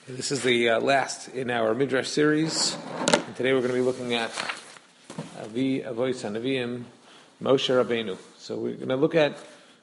This is the last in our Midrash series, and today we're going to be looking at Avi Avois HaNeviim, Moshe Rabbeinu. So we're going to look at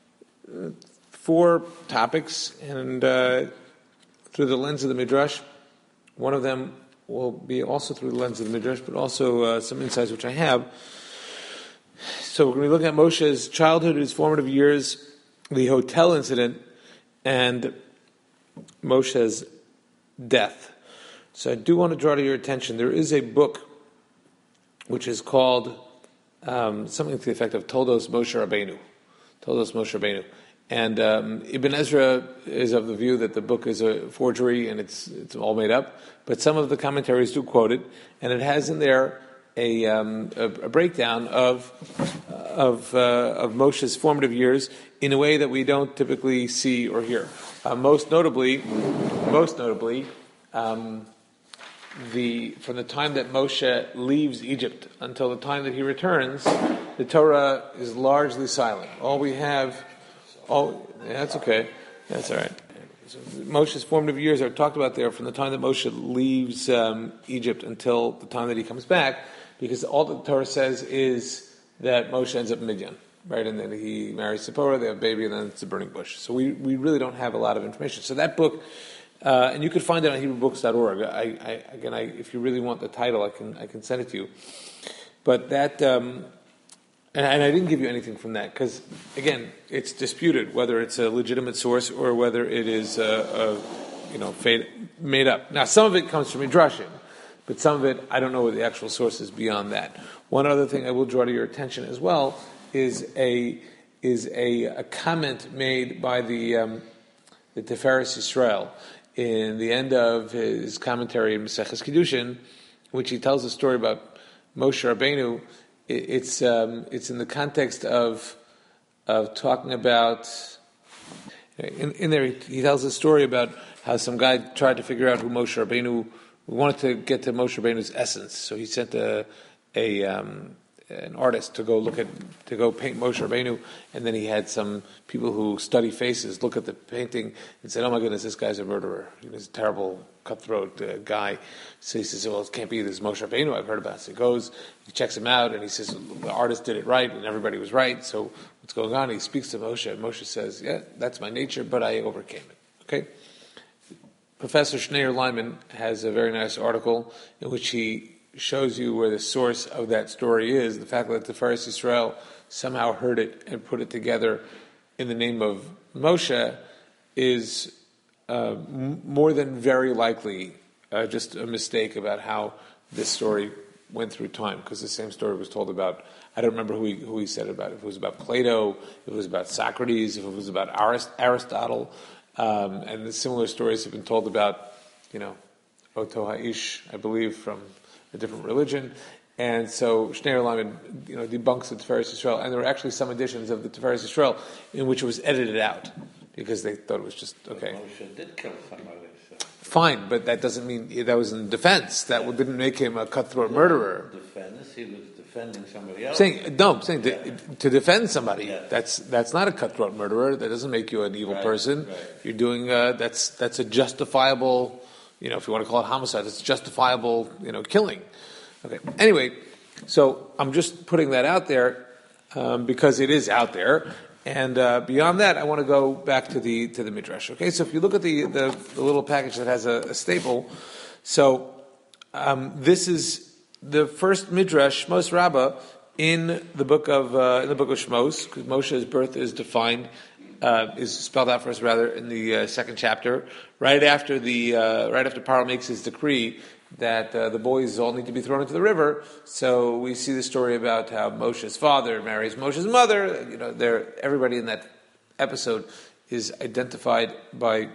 four topics, and through the lens of the Midrash. One of them will be also through the lens of the Midrash, but also some insights which I have. So we're going to be looking at Moshe's childhood, his formative years, the hotel incident, and Moshe's death. So I do want to draw to your attention, there is a book which is called something to the effect of Toldos Moshe Rabbeinu. Toldos Moshe Rabbeinu. And Ibn Ezra is of the view that the book is a forgery and it's all made up, but some of the commentaries do quote it, and it has in there a breakdown of Moshe's formative years in a way that we don't typically see or hear. Most notably, from the time that Moshe leaves Egypt until the time that he returns, the Torah is largely silent. All we have, that's okay, that's all right. So Moshe's formative years are talked about there from the time that Moshe leaves Egypt until the time that he comes back, because all the Torah says is that Moshe ends up in Midian. Right, and then he marries Zipporah, they have a baby, and then it's a burning bush. So we really don't have a lot of information. So that book, and you could find it on HebrewBooks.org. If you really want the title, I can send it to you. But that, and I didn't give you anything from that because, again, it's disputed whether it's a legitimate source or whether it is made up. Now, some of it comes from Midrashim, but some of it I don't know what the actual source is beyond that. One other thing I will draw to your attention as well is a comment made by the Tiferes Yisrael in the end of his commentary in Maseches Kiddushin, which he tells a story about Moshe Rabbeinu. It's in the context of talking about in there he tells a story about how some guy tried to figure out who Moshe Rabbeinu wanted to get to Moshe Rabbeinu's essence, so he sent an artist to go paint Moshe Rabbeinu, and then he had some people who study faces look at the painting and said, "Oh my goodness, this guy's a murderer. He's a terrible, cutthroat guy." So he says, "Well, it can't be this Moshe Rabbeinu I've heard about." So he goes, he checks him out, and he says, "The artist did it right, and everybody was right. So what's going on?" He speaks to Moshe, and Moshe says, "Yeah, that's my nature, but I overcame it." Okay. Professor Schneur Lyman has a very nice article in which he shows you where the source of that story is. The fact that the Tiferes Yisrael somehow heard it and put it together in the name of Moshe is more than very likely just a mistake about how this story went through time, because the same story was told about, I don't remember who he said it about, if it was about Plato, if it was about Socrates, if it was about Aristotle, and the similar stories have been told about, Oto Ha'ish, I believe, from a different religion. And so Schneur Lyman, debunks the Tiferes Yisrael, and there were actually some editions of the Tiferes Yisrael in which it was edited out because they thought it was just okay. Moshe did kill somebody. So. Fine, but that doesn't mean that was in defense. That didn't make him a cutthroat murderer. Defense, he was defending somebody else. To defend somebody. Yeah. That's not a cutthroat murderer. That doesn't make you an evil person. Right. You're doing that's a justifiable. If you want to call it homicide, it's justifiable, killing. Okay. Anyway, so I'm just putting that out there because it is out there, and beyond that, I want to go back to the Midrash. Okay. So if you look at the little package that has a staple, so this is the first Midrash, Shmos Rabbah, in the book of Shmos, because Moshe's birth is defined. Is spelled out for us rather in the second chapter, right after Paro makes his decree that the boys all need to be thrown into the river. So we see the story about how Moshe's father marries Moshe's mother. Everybody in that episode is identified by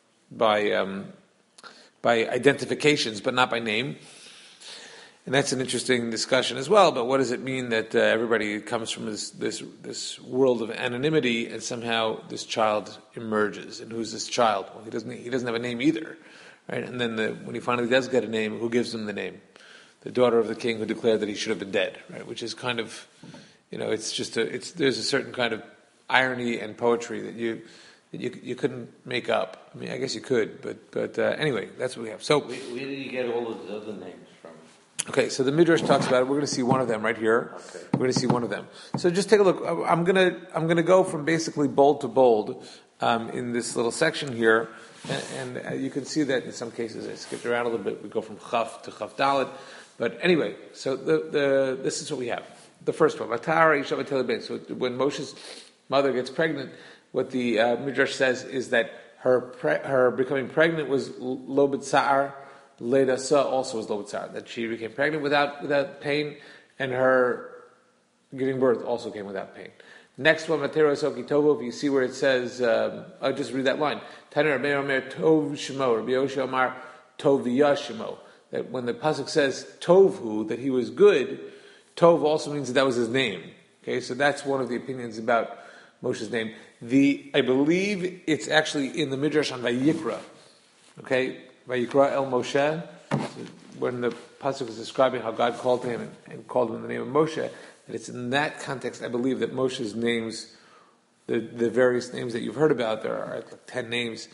identifications, but not by name. And that's an interesting discussion as well. But what does it mean that everybody comes from this world of anonymity, and somehow this child emerges? And who's this child? Well, he doesn't have a name either, right? And then when he finally does get a name, who gives him the name? The daughter of the king who declared that he should have been dead, right? Which is kind of, there's a certain kind of irony and poetry that that you couldn't make up. I mean, I guess you could, but anyway, that's what we have. So Where did you get all of the other names from? okay, so the Midrash talks about it. We're going to see one of them right here. Okay. We're going to see one of them. So just take a look. I'm going to go from basically bold to bold in this little section here, and you can see that in some cases I skipped around a little bit. We go from Chaf to Chaf Dalet, but anyway, so this is what we have. The first one, Vatara Isha Vatela Ben. So when Moshe's mother gets pregnant, what the Midrash says is that her becoming pregnant was lo b'tza'ar. Leda Sa also was lo b'tza'ar, that she became pregnant without pain, and her giving birth also came without pain. Next one, Matero Soki Tovo, if you see where it says, I'll just read that line. Taner Rabbi Omer Tov Shemo, Rabbi Yoshi Omar Tov Shemo. That when the pasuk says Tovhu, that he was good, Tov also means that was his name. Okay, so that's one of the opinions about Moshe's name. I believe it's actually in the Midrash on Vayikra. Okay, Vayikra El Moshe, when the pasuk is describing how God called to him and called him in the name of Moshe, that it's in that context, I believe, that Moshe's names, the various names that you've heard about, there are like 10 names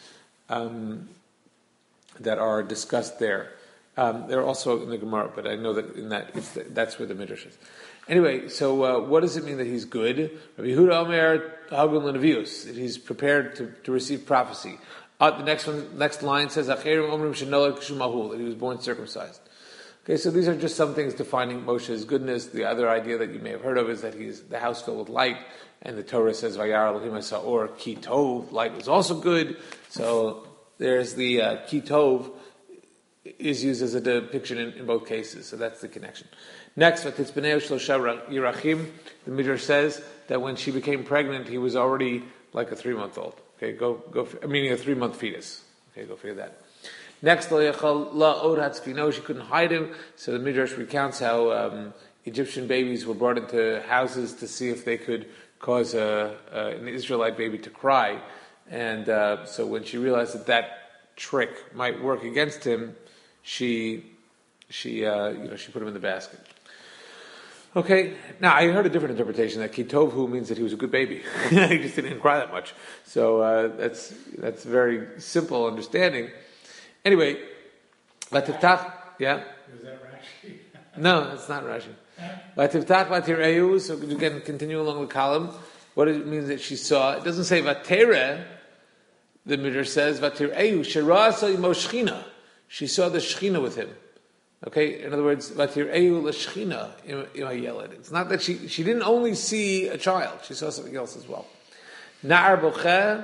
that are discussed there. They're also in the Gemara, but I know that that's where the Midrash is. Anyway, so what does it mean that he's good? Rabbi Yehuda Omer Hagun Lenavius, that he's prepared to receive prophecy. The next line says that he was born circumcised. Okay, so these are just some things defining Moshe's goodness. The other idea that you may have heard of is that he's the house filled with light, and the Torah says Vayar Elohim Sa'or Ki Tov, light was also good. So there's the Ki Tov is used as a depiction in both cases. So that's the connection. Next, Vatitzbenei Shlosha Yerachim, the Midrash says that when she became pregnant, he was already like a 3-month-old. Okay, meaning a 3-month fetus. Okay, go figure that. Next, she couldn't hide him. So the Midrash recounts how Egyptian babies were brought into houses to see if they could cause an Israelite baby to cry. And so when she realized that trick might work against him, she put him in the basket. Okay, now I heard a different interpretation that Kitovhu means that he was a good baby. He just didn't cry that much. So that's very simple understanding. Anyway, Latiftach, yeah? Is that Rashi? No, it's not Rashi. Latiftach Vatireu, so again, continue along the column. What it means that she saw, it doesn't say Vatere, the Midrash says Vatireu, Shirasa Imoshchina. She saw the Shechina with him. Okay, in other words, Vatireu l'Shechina Imayeled. It's not that she didn't only see a child, she saw something else as well. Na'ar Bocheh.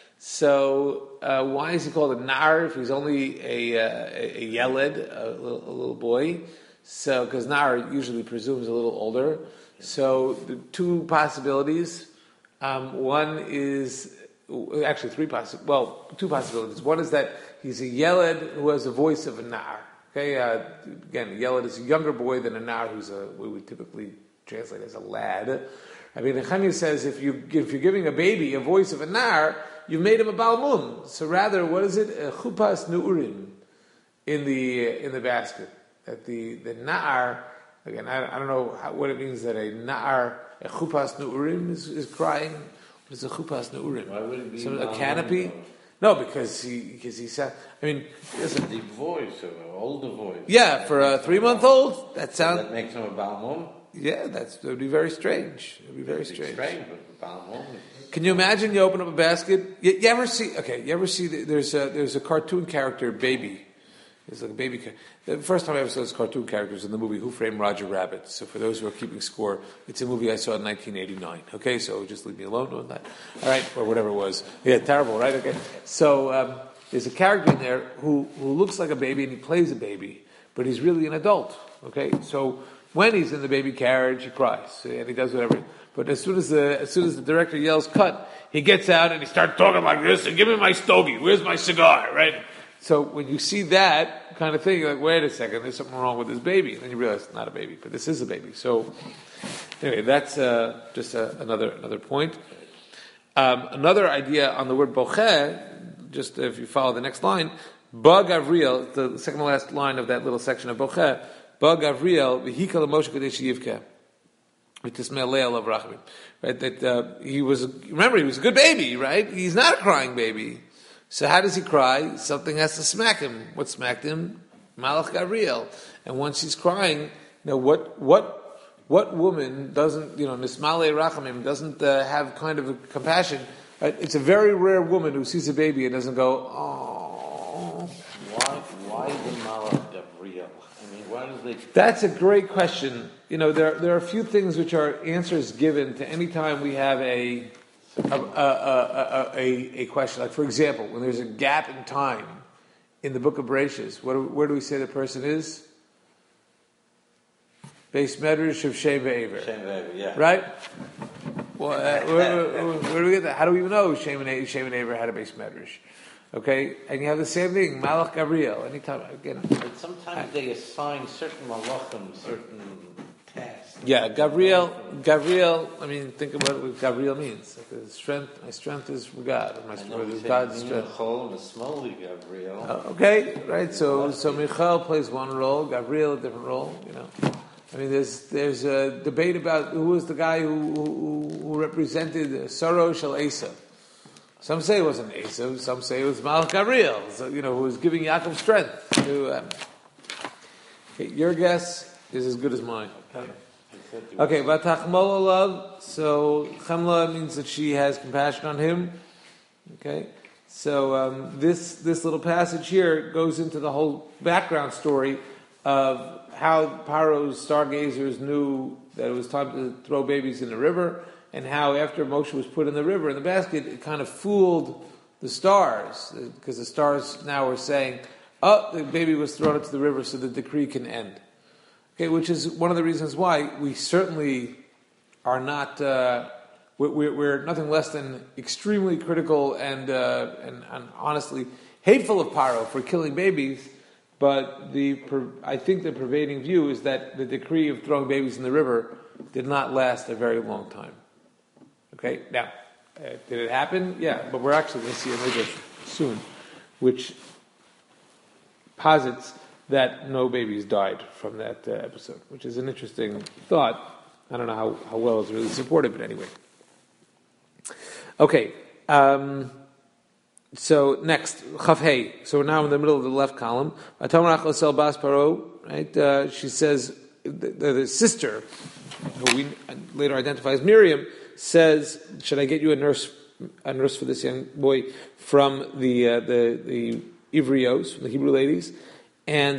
So why is he called a nar if he's only a yeled, a little boy? So because nar usually presumes a little older. So the two possibilities. One is actually two possibilities. One is that he's a yeled who has the voice of a nar. Okay, again, a yeled is a younger boy than a nar who's we would typically translate as a lad. I mean, Nechemia says if you're giving a baby a voice of a nar, you've made him a balmum. So rather, what is it? A chupas nu'urim in the basket. That the na'ar, again, I don't know what it means that a chupas nu'urim is crying. What is a chupas nu'urim? Why would it be a canopy? No, because he said. I mean, listen. A deep voice or an older voice. Yeah, for a 3-month-old, that makes him a balmum. Yeah, that would be very strange. It would be very strange. But balmum. Can you imagine you open up a basket? You ever see there's a cartoon character, Baby. It's like a baby character. The first time I ever saw this cartoon character was in the movie Who Framed Roger Rabbit. So for those who are keeping score, it's a movie I saw in 1989. Okay, so just leave me alone on that. All right, or whatever it was. Yeah, terrible, right? Okay. So there's a character in there who looks like a baby and he plays a baby, but he's really an adult. Okay, so when he's in the baby carriage, he cries and he does whatever. But as soon as the director yells cut, he gets out and he starts talking like this and give me my stogie. Where's my cigar? Right? So when you see that kind of thing, you're like, wait a second, there's something wrong with this baby. And then you realize it's not a baby, but this is a baby. So anyway, that's just another point. Another idea on the word bocheh, just if you follow the next line, Ba Gavriel, the second to last line of that little section of bocheh, Ba Gavriel, v'hikal Moshe kadesh yivkeh. Right? That he was a good baby, right? He's not a crying baby. So how does he cry? Something has to smack him. What smacked him? Malach Gabriel. And once he's crying, what woman doesn't, Nismale Rachamim, doesn't have kind of a compassion? Right? It's a very rare woman who sees a baby and doesn't go, oh. Why the Malach Gabriel? Why does they? That's a great question. There are a few things which are answers given to any time we have a question. Like, for example, when there's a gap in time in the book of Bereshis, where do we say the person is? Beis Medrash of Shem Ve'aver. Shem Ve'aver, yeah. Right? Well, where do we get that? How do we even know Shem and Aver had a Beis Medrash? Okay, and you have the same thing, Malach Gabriel. Anytime again. But sometimes they assign certain malachim certain tasks. Yeah, Gabriel. I mean, think about what Gabriel means. Like my strength is for God. My strength is God's strength. Okay, right. So Michal plays one role, Gabriel a different role. I mean, there's a debate about who was the guy who represented Saro Shel Esav. Some say it wasn't Esav, some say it was Malach Gabriel, who was giving Yaakov strength. Your guess is as good as mine. Okay, Vatachmol Olav. So Chamla means that she has compassion on him. Okay, so this little passage here goes into the whole background story of how Paro's stargazers knew that it was time to throw babies in the river, and how after Moshe was put in the river in the basket, it kind of fooled the stars, because the stars now were saying, the baby was thrown into the river so the decree can end. Okay, which is one of the reasons why we certainly are not, we're nothing less than extremely critical and honestly hateful of Paro for killing babies, but I think the pervading view is that the decree of throwing babies in the river did not last a very long time. Okay, now, did it happen? Yeah, but we're actually going to see a midrash soon, which posits that no babies died from that episode, which is an interesting thought. I don't know how well it's really supported, but anyway. Okay, so next, Chaf Hey. So we're now in the middle of the left column. Right? She says, the sister, who we later identify as Miriam, says, "Should I get you a nurse for this young boy from the Ivrios, from the Hebrew ladies?" And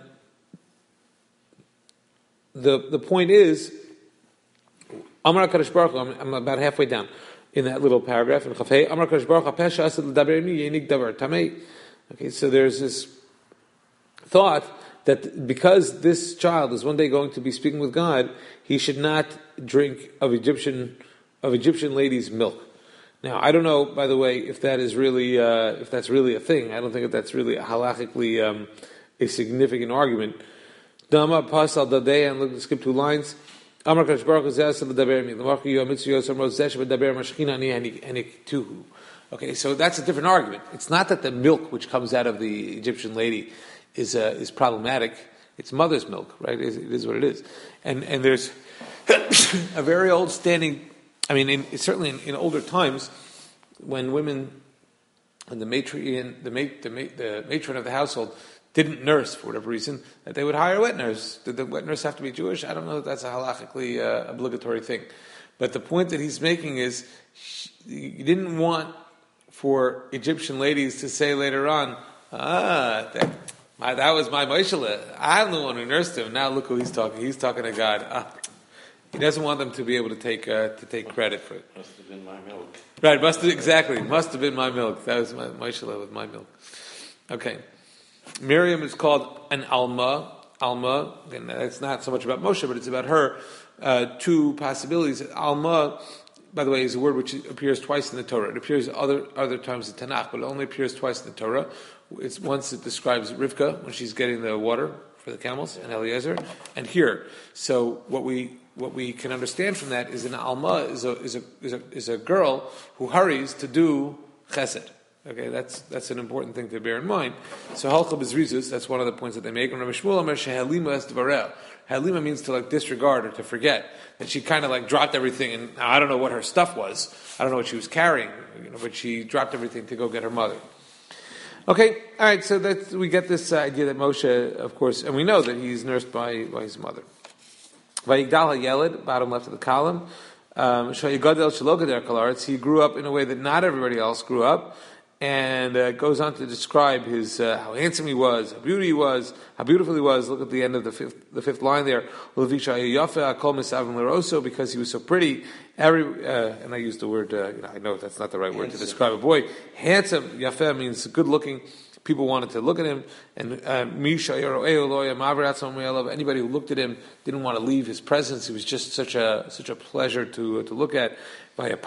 the point is, Amar HaKadosh Baruch Hu, I'm about halfway down in that little paragraph in Chafei. Amar HaKadosh Baruch Hu, Pesha asad l'daber imi yenik davar tamei. Okay, so there's this thought that because this child is one day going to be speaking with God, he should not drink of Egyptian ladies' milk. Now, I don't know, by the way, if that is really if that's really a thing. I don't think that that's really halachically a significant argument. Dama pasal dadei, and let's skip 2 lines. Amar Kadosh Baruch Hu zeh l'daber mi l'marchi yu amitzu yosam ro zeh shebedaber mashchina ani aniktuhu. Okay, so that's a different argument. It's not that the milk which comes out of the Egyptian lady is problematic. It's mother's milk, right? It is what it is. And there's a very old standing. I mean, certainly in older times, when women and the matron of the household didn't nurse for whatever reason, that they would hire a wet nurse. Did the wet nurse have to be Jewish? I don't know if that's a halachically obligatory thing. But the point that he's making is, you didn't want for Egyptian ladies to say later on, that was my Moshe. I'm the one who nursed him. Now look who he's talking. He's talking to God. He doesn't want them to be able to take credit for it. Must have been my milk. Right, must have been my milk. That was my Moshe with my milk. Okay. Miriam is called an Alma. Alma, and it's not so much about Moshe, but it's about her. 2 possibilities. Alma, by the way, is a word which appears twice in the Torah. It appears other times in Tanakh, but it only appears twice in the Torah. Once it describes Rivka when she's getting the water for the camels, and Eliezer, and here. So what we can understand from that is an Alma is a girl who hurries to do chesed. Okay, that's an important thing to bear in mind. So halcha b'zrizus, that's one of the points that they make. And Rabbi Shmuel Omer shehalima es dvareh. Halima means to disregard or to forget. That she kind of dropped everything, and now I don't know what her stuff was. I don't know what she was carrying, but she dropped everything to go get her mother. Okay, all right. So we get this idea that Moshe, of course, and we know that he's nursed by his mother. Vayigdal hayeled, bottom left of the column. He grew up in a way that not everybody else grew up, and goes on to describe his how handsome he was, how beautiful he was. Look at the end of the fifth line there. Because he was so pretty. And I use the word. I know that's not the right word to describe a boy. Handsome, yafeh means good looking. People wanted to look at him, and anybody who looked at him didn't want to leave his presence. He was just such a pleasure to look at. But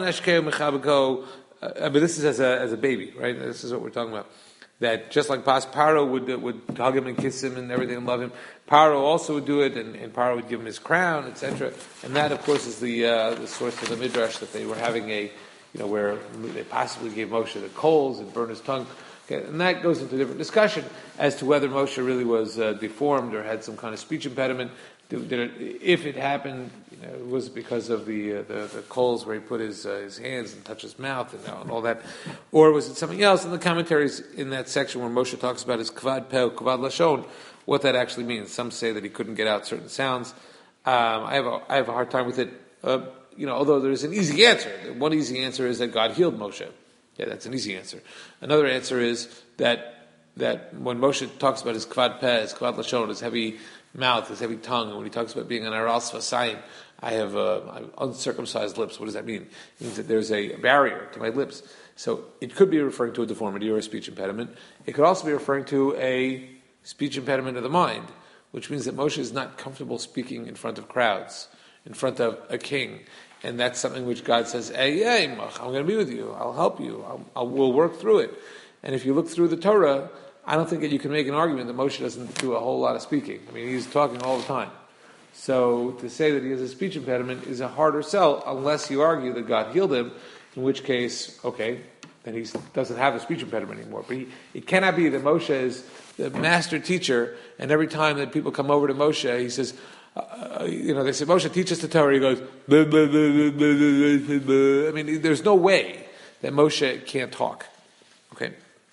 this is as a baby, right? This is what we're talking about. That just like Paro would hug him and kiss him and everything and love him, Paro also would do it, and Paro would give him his crown, etc. And that, of course, is the source of the midrash that they were having where they possibly gave Moshe the coals and burned his tongue. Okay, and that goes into a different discussion as to whether Moshe really was deformed or had some kind of speech impediment. If it happened, it was because of the coals where he put his hands and touched his mouth and all that, or was it something else? In the commentaries in that section where Moshe talks about his kvad peh, kvad lashon, what that actually means. Some say that he couldn't get out certain sounds. I have a hard time with it. Although there is an easy answer. One easy answer is that God healed Moshe. Yeah, that's an easy answer. Another answer is that when Moshe talks about his kvad peh, his kvad lashon, his heavy mouth, his heavy tongue, and when he talks about being an aral sfasayim, I have uncircumcised lips. What does that mean? It means that there's a barrier to my lips. So it could be referring to a deformity or a speech impediment. It could also be referring to a speech impediment of the mind, which means that Moshe is not comfortable speaking in front of crowds, in front of a king. And that's something which God says, hey, I'm going to be with you. I'll help you. We'll work through it. And if you look through the Torah, I don't think that you can make an argument that Moshe doesn't do a whole lot of speaking. I mean, he's talking all the time. So to say that he has a speech impediment is a harder sell unless you argue that God healed him, in which case, okay, then he doesn't have a speech impediment anymore. But it cannot be that Moshe is the master teacher, and every time that people come over to Moshe, he says, they say, Moshe, teach us the Torah. He goes, blah, blah, blah, blah, blah, blah, blah. I mean, there's no way that Moshe can't talk. Okay.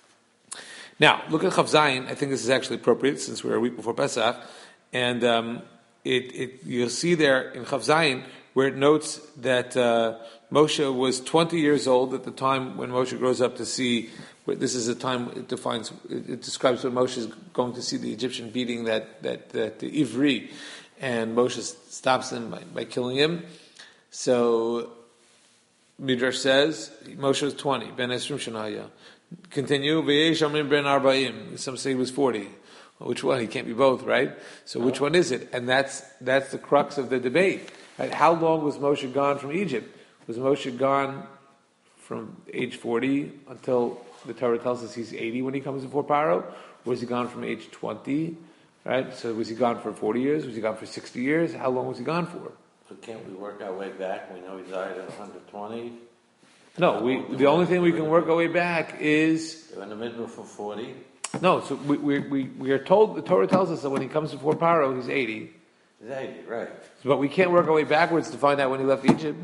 Now, look at Chav Zayin. I think this is actually appropriate since we're a week before Pesach. And you'll see there in Chav Zayin where it notes that Moshe was 20 years old at the time when Moshe grows up to see. This is a time it describes when Moshe is going to see the Egyptian beating that Ivri, and Moshe stops him by killing him. So Midrash says Moshe was 20, Ben Esrim Shanaya. Continue, V'yesh Amrim Ben Arba'im. Some say he was 40. Well, which one? He can't be both, right? So which one is it? And that's the crux of the debate. Right? How long was Moshe gone from Egypt? Was Moshe gone from age 40 until the Torah tells us he's 80 when he comes before Paro? Or was he gone from age 20? Right? So was he gone for 40 years? Was he gone for 60 years? How long was he gone for? So can't we work our way back? We know he died at 120. No, the only thing we can work our way back is... In the middle for 40. No, so we are told, the Torah tells us that when he comes before Paro, he's 80. He's 80, right. But we can't work our way backwards to find out when he left Egypt.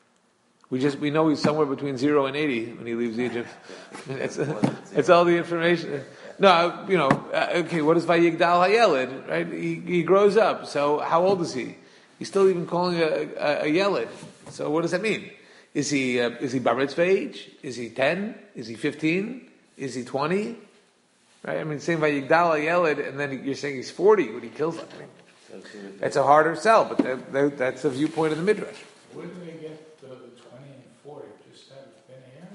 We know he's somewhere between 0 and 80 when he leaves Egypt. It's all the information. No, okay, what is Vayigdal Hayeled, right? He grows up, so how old is he? He's still even calling a Yeled. So what does that mean? Is he bar mitzvah age? Is he 10? Is he 15? Is he 20? Right? I mean, saying Vayigdal Hayeled, and then you're saying he's 40 when he kills him. That's a harder sell, but that's the viewpoint of the Midrash. Where do they get the 20 and 40? Just have been here?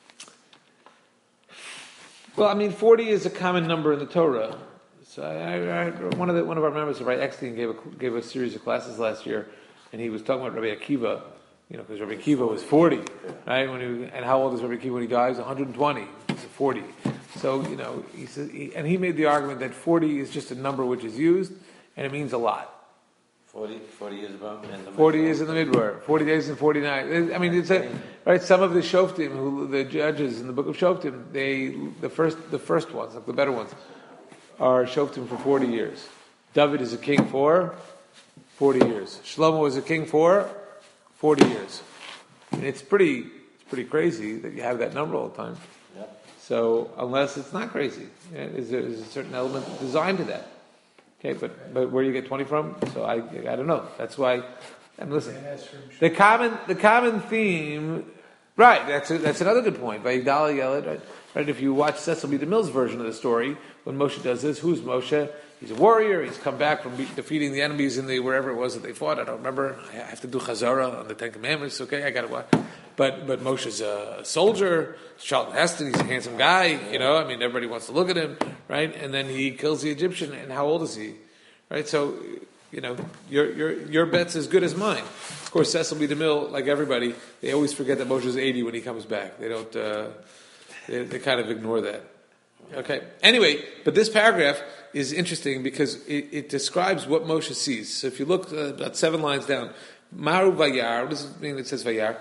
Well, I mean, 40 is a common number in the Torah. So one of our members, Rabbi Eckstein, gave a series of classes last year, and he was talking about Rabbi Akiva, because Rabbi Akiva was 40, right? And how old is Rabbi Akiva when he dies? 120. He's 40. So he says, and he made the argument that 40 is just a number which is used, and it means a lot. 40 years above. And 40 years in the Midbar, 40 days and 49. I mean, it's right. Some of the Shoftim, the judges in the book of Shoftim, the first ones, like the better ones, are Shoftim for 40 years. David is a king for 40 years. Shlomo was a king for 40 years. And it's pretty crazy that you have that number all the time. Yep. So unless it's not crazy, is there a certain element designed to that? Okay, but where do you get 20 from? So I don't know. That's why. And listen, the common theme, right? That's another good point. Vayigdal Yeled, right? If you watch Cecil B. DeMille's version of the story, when Moshe does this, who's Moshe? He's a warrior. He's come back from defeating the enemies in wherever it was that they fought. I don't remember. I have to do Chazara on the Ten Commandments. Okay, I got to watch. But Moshe's a soldier. Charlton Heston. He's a handsome guy. I mean, everybody wants to look at him, right? And then he kills the Egyptian. And how old is he? Right. So, your bet's as good as mine. Of course, Cecil B. DeMille, like everybody, they always forget that Moshe's 80 when he comes back. They don't. They kind of ignore that. Okay. Anyway, but this paragraph is interesting because it describes what Moshe sees. So if you look about 7 lines down, Maru Vayar, what does it mean it says Vayar?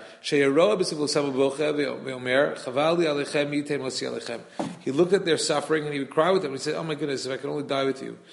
He looked at their suffering and he would cry with them. He said, oh my goodness, if I could only die with you.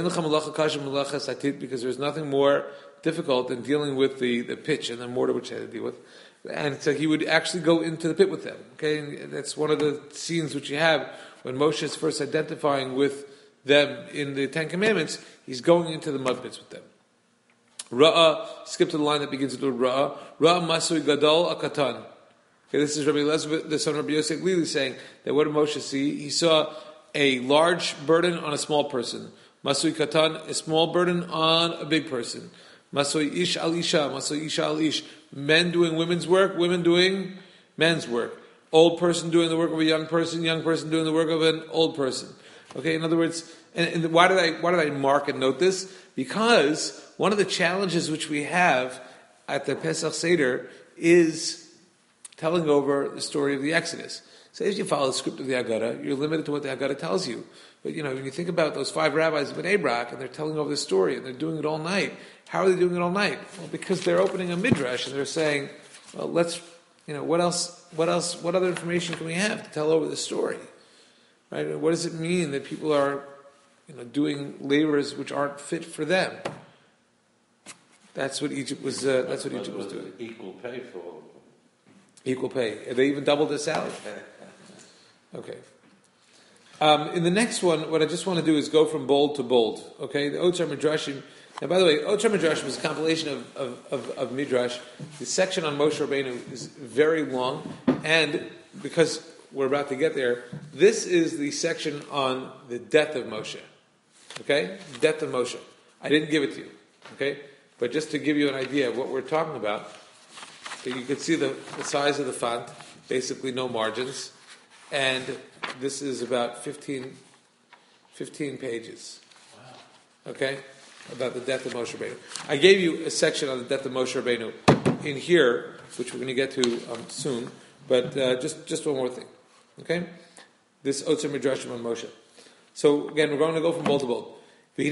Because there's nothing more difficult than dealing with the pitch and the mortar which I had to deal with. And so he would actually go into the pit with them. Okay, and that's one of the scenes which you have when Moshe is first identifying with them in the Ten Commandments. He's going into the mud pits with them. Ra'ah, skip to the line that begins with the Ra'ah. Ra'ah masui gadol akatan. Okay, this is Rabbi Elazar, the son of Rabbi Yosef Lili, saying that what did Moshe see? He saw a large burden on a small person. Masui katan, a small burden on a big person. Masui ish al isha, masui isha al ish. Men doing women's work, women doing men's work. Old person doing the work of a young person doing the work of an old person. Okay, in other words, and why did I mark and note this? Because one of the challenges which we have at the Pesach Seder is telling over the story of the Exodus. So if you follow the script of the Haggadah, you're limited to what the Haggadah tells you. But when you think about those 5 rabbis of Bnei Brak, and they're telling over the story, and they're doing it all night. How are they doing it all night? Well, because they're opening a midrash, and they're saying, well, let's, what other information can we have to tell over the story? Right? What does it mean that people are, doing labors which aren't fit for them? That's what Egypt was. That's what Egypt was doing. Equal pay for. Equal pay. They even doubled their salary. Okay. In the next one, what I just want to do is go from bold to bold. Okay, the Otzar Midrashim. And by the way, Otzar Midrashim is a compilation of Midrash. The section on Moshe Rabbeinu is very long, and because we're about to get there, this is the section on the death of Moshe. Okay, death of Moshe. I didn't give it to you. Okay, but just to give you an idea of what we're talking about, you can see the size of the font. Basically, no margins. And this is about 15 pages. Wow. Okay? About the death of Moshe Rabbeinu. I gave you a section on the death of Moshe Rabbeinu in here, which we're going to get to soon. But just one more thing. Okay? This Otzar Midrashim on Moshe. So again, we're going to go from bold to bold. So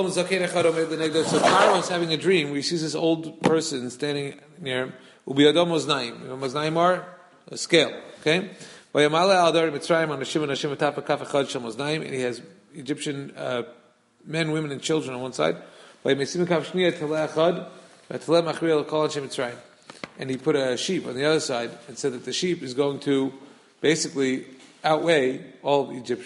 Paro is having a dream where he sees this old person standing near him. Ubiyadom Moznaim. Moznaim are a scale. Okay? And he has Egyptian men, women, and children on one side. And he put a sheep on the other side and said that the sheep is going to basically outweigh all of Egypt.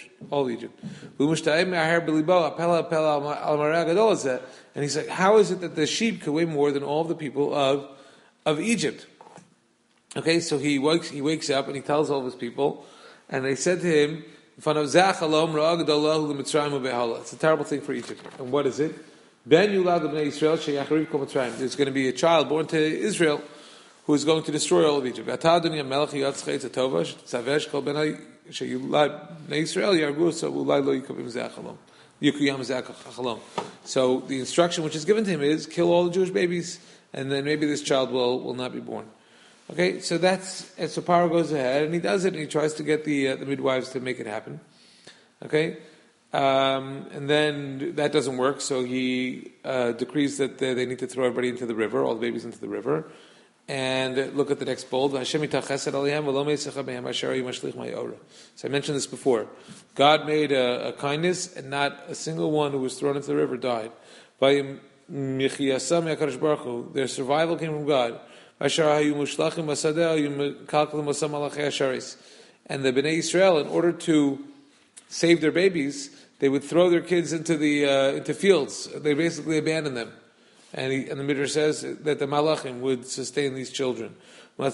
And he's like, how is it that the sheep could weigh more than all of the people of Egypt? Okay, so he wakes up and he tells all of his people, and they said to him, it's a terrible thing for Egypt. And what is it? There's going to be a child born to Israel who is going to destroy all of Egypt. So the instruction which is given to him is kill all the Jewish babies, and then maybe this child will not be born. Okay, so so Paro goes ahead and he does it, and he tries to get the midwives to make it happen. Okay, And then that doesn't work, so he decrees that they need to throw everybody into the river, all the babies into the river. And look at the next bold. So I mentioned this before. God made a kindness, and not a single one who was thrown into the river died. Their survival came from God. And the Bnei Israel, in order to save their babies, they would throw their kids into fields. They basically abandoned them. And the Midrash says that the Malachim would sustain these children. And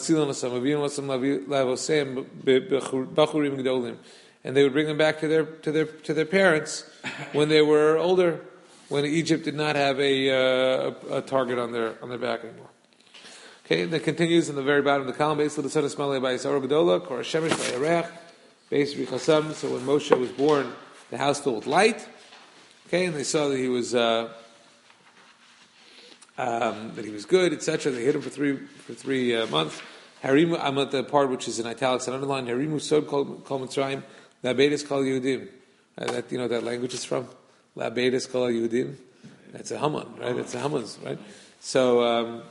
they would bring them back to their parents when they were older, when Egypt did not have a target on their back anymore. Okay, and that continues in the very bottom of the column. So when Moshe was born, the house filled with light. Okay, and they saw that he was good, etc. They hid him for three months. Harimu, I'm at the part which is in italics and underlined. Harimu sod kol Mitzrayim, labedes kol Yehudim. That that language is from labedes kol Yehudim. That's a Haman, right? That's a Haman's, right? So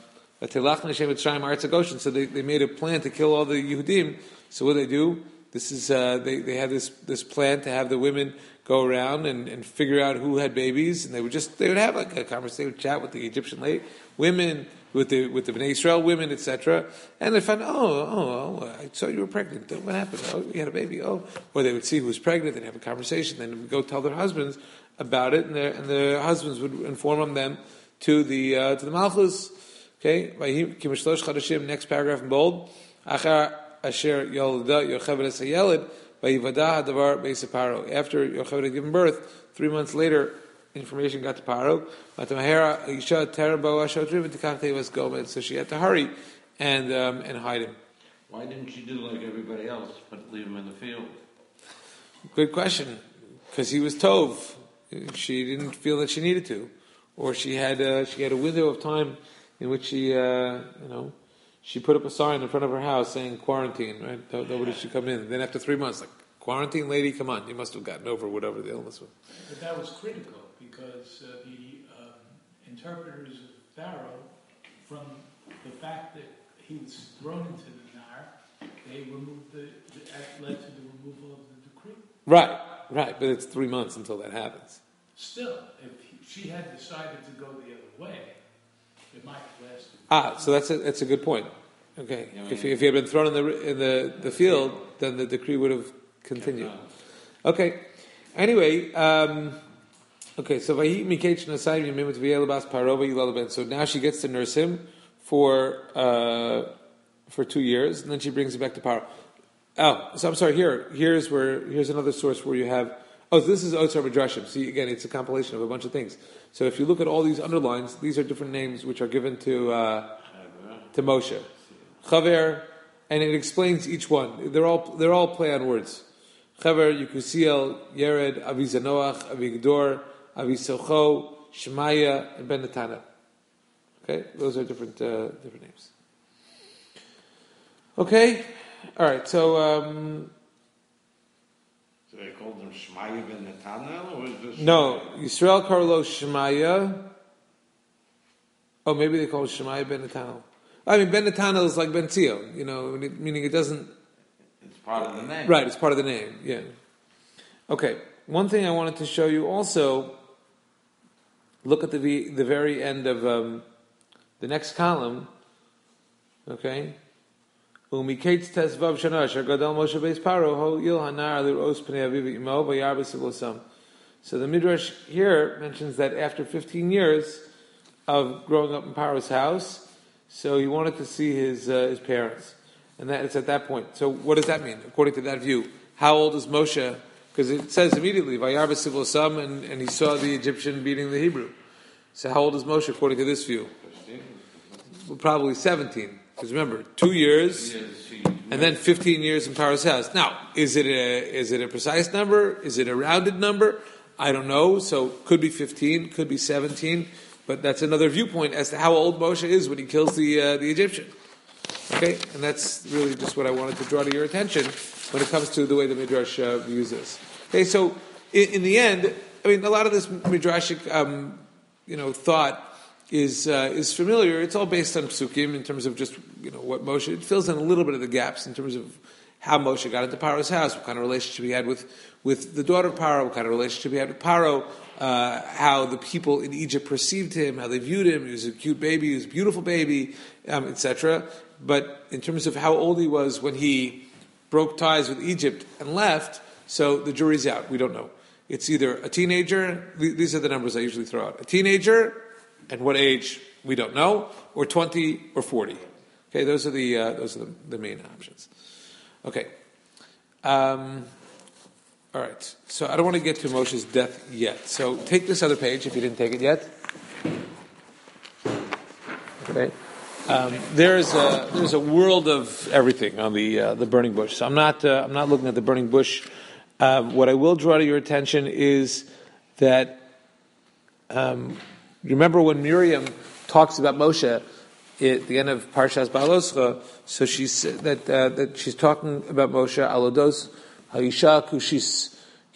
so they made a plan to kill all the Yehudim. So what do? This is they had this plan to have the women go around and figure out who had babies, and they would have like a conversation, they would chat with the Egyptian women, with the Bnei Israel women, etc. And they find, I saw you were pregnant. What happened? Oh, you had a baby. Oh, or they would see who was pregnant and have a conversation. Then they would go tell their husbands about it, and their husbands would inform them to the Malchus. Okay, next paragraph in bold. Achar asher yolda Yocheved es hayeled vayivada hadavar beis Paro. After Yocheved had given birth, 3 months later, information got to Paro. So she had to hurry and hide him. Why didn't she do like everybody else, but leave him in the field? Good question. Because he was tov. She didn't feel that she needed to, or she had a window of time in which she put up a sign in front of her house saying quarantine, right? Nobody should come in. Then after 3 months, like, quarantine lady, come on, you must have gotten over whatever the illness was. But that was critical, because the interpreters of Pharaoh, from the fact that he was thrown into the Nile, they removed led to the removal of the decree. Right, but it's 3 months until that happens. Still, if she had decided to go the other way, it might have lasted. So that's a good point. Okay, if he had been thrown in the field, then the decree would have continued. Okay. Anyway, so so now she gets to nurse him for 2 years, and then she brings him back to Paro. Oh, so I'm sorry. Here's another source where you have. Oh, so this is Otzar Midrashim. See, again, it's a compilation of a bunch of things. So if you look at all these underlines, these are different names which are given to Moshe. Chaver, and it explains each one. They're all play on words. Chaver, Yekusiel, Yered, Avizanoach, Avigdor, Avisocho, Shemaya, and Ben Netana. Okay, those are different names. Okay, all right. So they called him Shemaya ben Netanel, or was this? No, Yisrael Karlo Shemaya. Oh, maybe they call it Shemaya ben Netanel. I mean, Ben Netanel is like Ben Tzio, meaning it doesn't. It's part of the name. Right, it's part of the name. Yeah. Okay. One thing I wanted to show you also. Look at the very end of the next column. Okay. So the Midrash here mentions that after 15 years of growing up in Paro's house, so he wanted to see his parents, and that it's at that point. So what does that mean according to that view? How old is Moshe? Because it says immediately Vayar b'sivlo sam, and he saw the Egyptian beating the Hebrew. So how old is Moshe according to this view? 15. Well, probably 17. Because remember, 2 years, and then 15 years in Paro's house. Now, is it a precise number? Is it a rounded number? I don't know. So could be 15, could be 17, but that's another viewpoint as to how old Moshe is when he kills the Egyptian. Okay, and that's really just what I wanted to draw to your attention when it comes to the way the Midrash views this. Okay, so in the end, I mean, a lot of this midrashic, thought is familiar. It's all based on psukim in terms of just what Moshe. It fills in a little bit of the gaps in terms of how Moshe got into Paro's house, what kind of relationship he had with the daughter of Paro, what kind of relationship he had with Paro, how the people in Egypt perceived him, how they viewed him. He was a cute baby, he was a beautiful baby, etc. But in terms of how old he was when he broke ties with Egypt and left, so the jury's out. We don't know. It's either a teenager, these are the numbers I usually throw out, a teenager, and what age, we don't know, or 20 or 40. Okay, those are the main options. Okay. All right. So I don't want to get to Moshe's death yet. So take this other page if you didn't take it yet. Okay. There's a world of everything on the burning bush. So I'm not looking at the burning bush. What I will draw to your attention is that remember when Miriam talks about Moshe at the end of Parshas Baaloscha, so she said that she's talking about Moshe alodos haisha kushis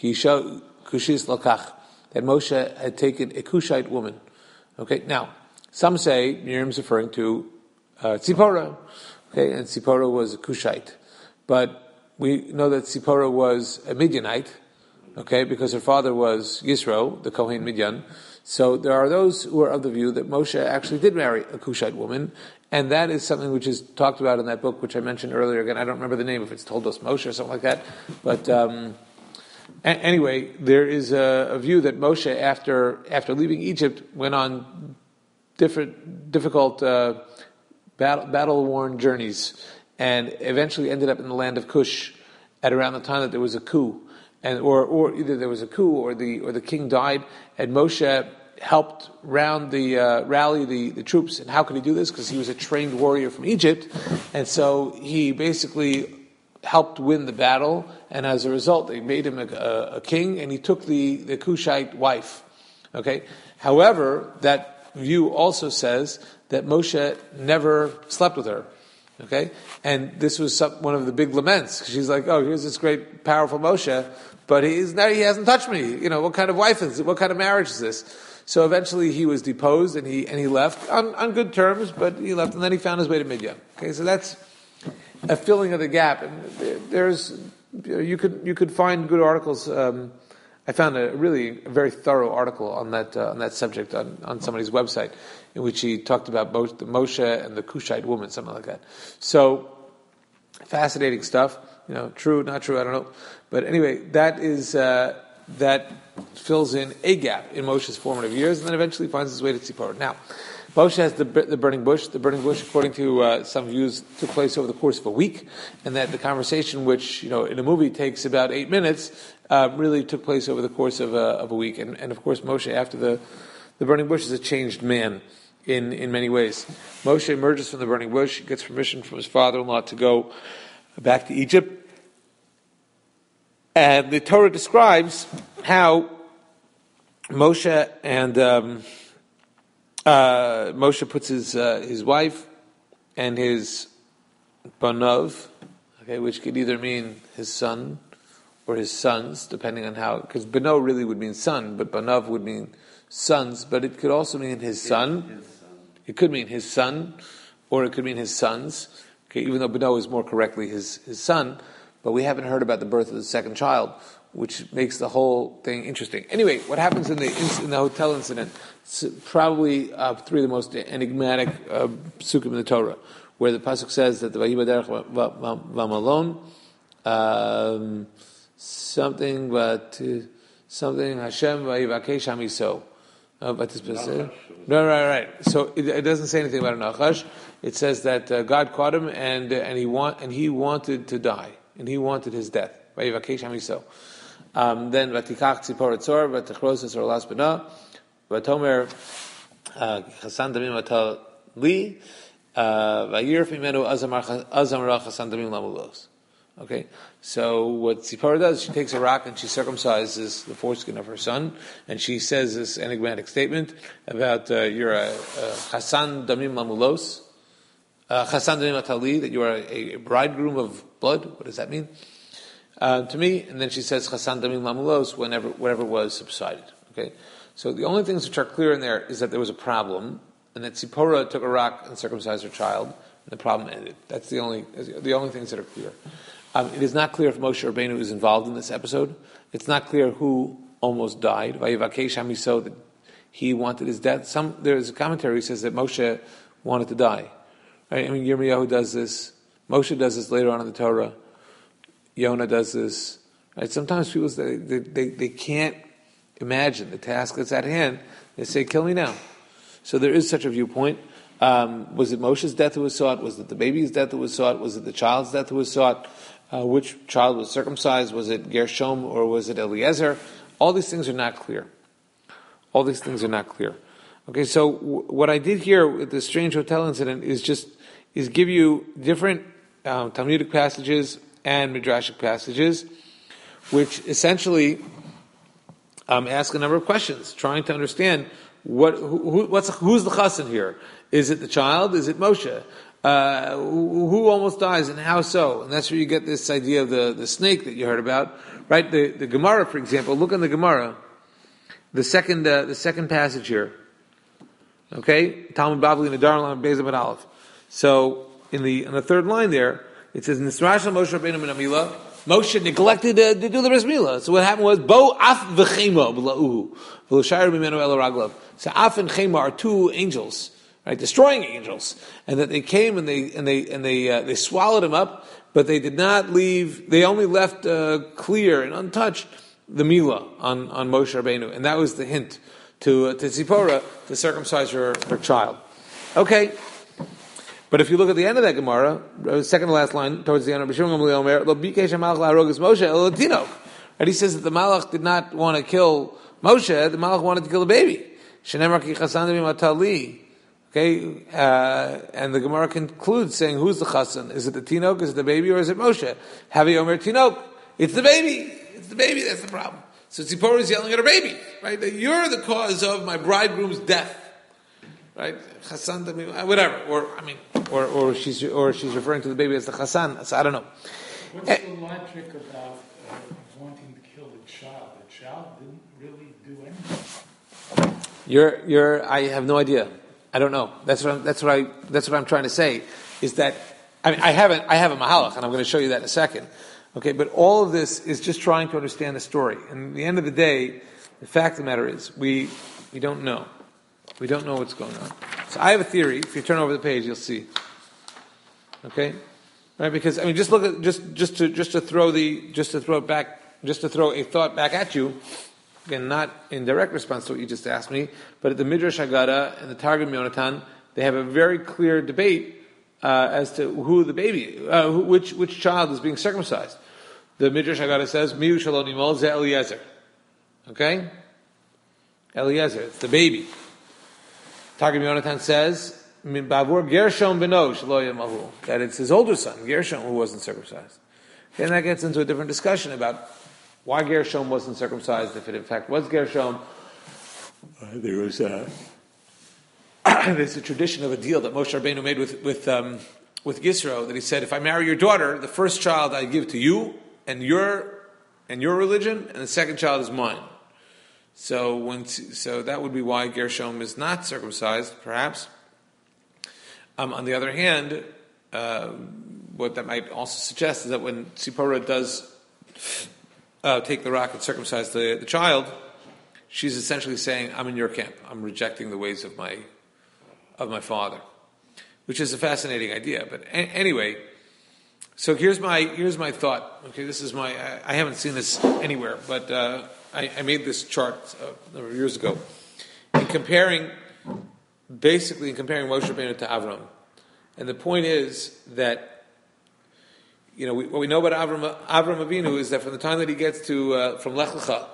lakach, that Moshe had taken a Cushite woman. Okay, now some say Miriam's referring to Tzipora. Okay, and Tzipora was a Cushite, but we know that Tzipora was a Midianite. Okay, because her father was Yisro, the Kohen Midian. So there are those who are of the view that Moshe actually did marry a Cushite woman, and that is something which is talked about in that book, which I mentioned earlier. Again, I don't remember the name, if it's Toldos Moshe or something like that. But anyway, there is a view that Moshe, after leaving Egypt, went on difficult battle-worn journeys, and eventually ended up in the land of Cush at around the time that there was a coup. Or either there was a coup or the king died, and Moshe helped rally the troops. And how could he do this? Because he was a trained warrior from Egypt, and so he basically helped win the battle. And as a result, they made him a king, and he took the Cushite wife. Okay. However, that view also says that Moshe never slept with her. Okay, and this was one of the big laments. She's like, "Oh, here's this great, powerful Moshe, but he hasn't touched me. What kind of wife is it? What kind of marriage is this?" So eventually, he was deposed, and he left on good terms, but he left, and then he found his way to Midian. Okay, so that's a filling of the gap, and there's you could find good articles. I found a very thorough article on that subject on somebody's website, in which he talked about both the Moshe and the Cushite woman, something like that. So, fascinating stuff. True, not true, I don't know. But anyway, that fills in a gap in Moshe's formative years, and then eventually finds his way to Tzipora. Now, Moshe has the burning bush. The burning bush, according to some views, took place over the course of a week, and that the conversation, which in a movie takes about 8 minutes, really took place over the course of a week. And of course, Moshe, after the burning bush, is a changed man in many ways. Moshe emerges from the burning bush, gets permission from his father-in-law to go back to Egypt, and the Torah describes how Moshe and Moshe puts his wife and his banov, okay, which could either mean his son or his sons, depending on how, because bano really would mean son, but banov would mean sons, but it could also mean his son. It could mean his son, or it could mean his sons. Okay, even though bano is more correctly his son, but we haven't heard about the birth of the second child, which makes the whole thing interesting. Anyway, what happens in the hotel incident? It's probably three of the most enigmatic psukim in the Torah, where the pasuk says that the vayibaderech v'malon, something Hashem vayivakesh hamiso. But this person, no, right. So it doesn't say anything about a Nachash. It says that God caught him and he wanted to die, and he wanted his death. Vayivakesh hamiso. Then vatikach tzipor etzor vatichros or las bena vatomer chasan damim vatal li vayirf imenu azamar chasan damim lamulos. Okay, so what Tzipora does, she takes a rock and she circumcises the foreskin of her son, and she says this enigmatic statement about you're a chasan damim lamulos, chasan damim atali, that you are a bridegroom of blood. What does that mean? to me, and then she says Chasan Damim Lamulos whatever was subsided. Okay, so the only things which are clear in there is that there was a problem, and that Tzipora took a rock and circumcised her child, and the problem ended. That's the only things that are clear. It is not clear if Moshe Rabbeinu is involved in this episode. It's not clear who almost died. Vayivakesh Hamiso, that he wanted his death. There's a commentary that says that Moshe wanted to die. Right? I mean, Yirmiyahu does this. Moshe does this later on in the Torah. Yonah does this. Right? Sometimes people they can't imagine the task that's at hand. They say, "Kill me now." So there is such a viewpoint. Was it Moshe's death who was sought? Was it the baby's death who was sought? Was it the child's death who was sought? Which child was circumcised? Was it Gershom or was it Eliezer? All these things are not clear. Okay, so what I did here with the strange hotel incident is give you different Talmudic passages and Midrashic passages, which essentially ask a number of questions, trying to understand who's the chassan here. Is it the child? Is it Moshe? Who almost dies and how so? And that's where you get this idea of the snake that you heard about, right? The Gemara, for example. Look in the Gemara, the second passage here. Okay, Talmud Bavli Nadar Lam Beis Amud Aleph. So in the third line there, it says Nisrash Moshe Rabbeinu min Amila. Moshe neglected to do the bris milah. So what happened was Bo Af v'Chema b'la'uhu v'Loshayir b'Menu El Raglav. So Af and Chema are two angels, right, destroying angels, and that they came and they swallowed him up, but they did not leave. They only left clear and untouched the milah on Moshe Rabbeinu, and that was the hint to Tzipora to circumcise her child. Okay. But if you look at the end of that Gemara, second to last line, towards the end of Moshe, and he says that the Malach did not want to kill Moshe, the Malach wanted to kill the baby. Okay, and the Gemara concludes saying, who's the Chassan? Is it the Tinok, is it the baby, or is it Moshe? Havi Omer Tinok. It's the baby. It's the baby, that's the problem. So Tzipora is yelling at her baby, right? That you're the cause of my bridegroom's death. Right? Chassan, whatever. Or she's referring to the baby as the Chassan. So I don't know. What's the logic about wanting to kill the child? The child didn't really do anything. I have no idea. I don't know. That's what I'm trying to say. Is that I have a mahalach, and I'm going to show you that in a second. Okay, but all of this is just trying to understand the story. And at the end of the day, the fact of the matter is we don't know. We don't know what's going on. So I have a theory. If you turn over the page, you'll see. Okay, right? Because just look at just to throw a thought back at you. Again, not in direct response to what you just asked me, but at the Midrash Haggadah and the Targum Yonatan, they have a very clear debate as to who the baby, which child is being circumcised. The Midrash Haggadah says, "Miu shalom nimol ze Eliezer." Okay, Eliezer, it's the baby. Targum Yonatan says, "Min bavur Gershom beno shelo yemahu," that it's his older son Gershom who wasn't circumcised. And that gets into a different discussion about why Gershom wasn't circumcised, if it in fact was Gershom. There's a tradition of a deal that Moshe Rabbeinu made with Yisro, that he said, if I marry your daughter, the first child I give to you and your religion, and the second child is mine. So that would be why Gershom is not circumcised, perhaps. On the other hand, what that might also suggest is that when Tzipora does take the rock and circumcise the child, she's essentially saying, I'm in your camp. I'm rejecting the ways of my father, which is a fascinating idea. But anyway, so here's my thought. Okay, this is I haven't seen this anywhere, but I made this chart a number of years ago in comparing Moshe Rabbeinu to Avram. And the point is that, what we know about Avram Avinu is that from the time that he gets to from Lech Lecha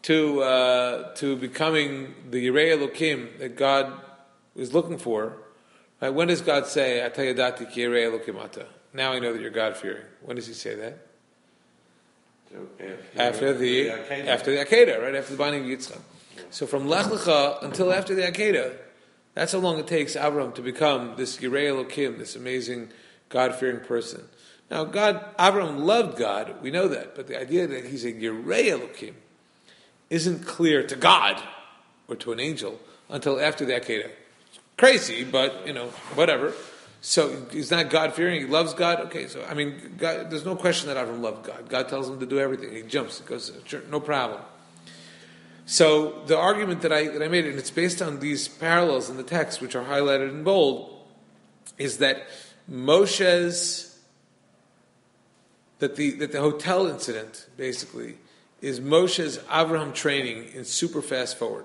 to becoming the Yirei Elokim that God is looking for, right? When does God say, Atayadati ki Yirei Elokim ata? Now I know that you're God-fearing. When does he say that? After the Akedah, right? After the binding of Yitzchak. So from Lech Lecha until after the Akedah, that's how long it takes Avram to become this Yirei Elokim, this amazing God-fearing person. Now, Abraham loved God, we know that, but the idea that he's a Yirei Elokim isn't clear to God or to an angel until after the Akedah. Crazy, but, whatever. So he's not God-fearing, he loves God. Okay, so, God, there's no question that Abraham loved God. God tells him to do everything. He jumps, he goes, sure, no problem. So the argument that I made, and it's based on these parallels in the text, which are highlighted in bold, is that that the hotel incident, basically, is Moshe's Avraham training in super fast forward.